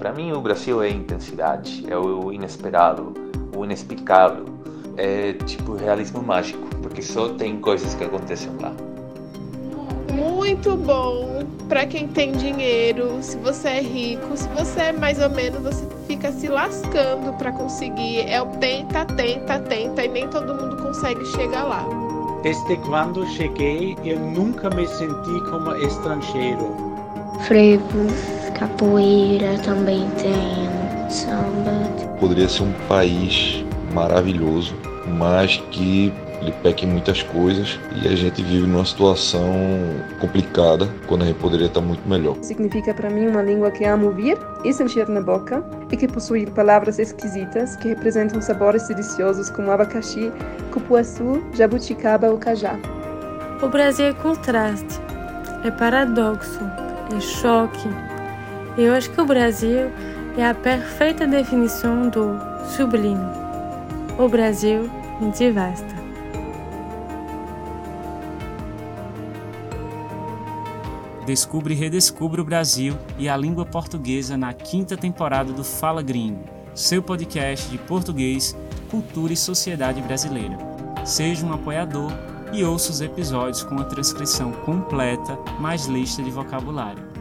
Para mim, o Brasil é intensidade, é o inesperado, o inexplicável. É tipo realismo mágico, porque só tem coisas que acontecem lá. Muito bom para quem tem dinheiro. Se você é rico, se você é mais ou menos, você fica se lascando para conseguir. É o tenta, tenta, tenta e nem todo mundo consegue chegar lá. Desde quando cheguei, eu nunca me senti como estrangeiro. Frevo, capoeira também tem, samba. Poderia ser um país maravilhoso, mas que ele peca em muitas coisas e a gente vive numa situação complicada quando a gente poderia estar muito melhor. Significa para mim uma língua que amo ouvir e sentir na boca e que possui palavras esquisitas que representam sabores deliciosos como abacaxi, cupuaçu, jabuticaba ou cajá. O Brasil é contraste, é paradoxo, é choque. Eu acho que o Brasil é a perfeita definição do sublime. O Brasil me devasta. Descubra e redescubra o Brasil e a língua portuguesa na 5ª temporada do Fala Gringo, seu podcast de português, cultura e sociedade brasileira. Seja um apoiador e ouça os episódios com a transcrição completa mais lista de vocabulário.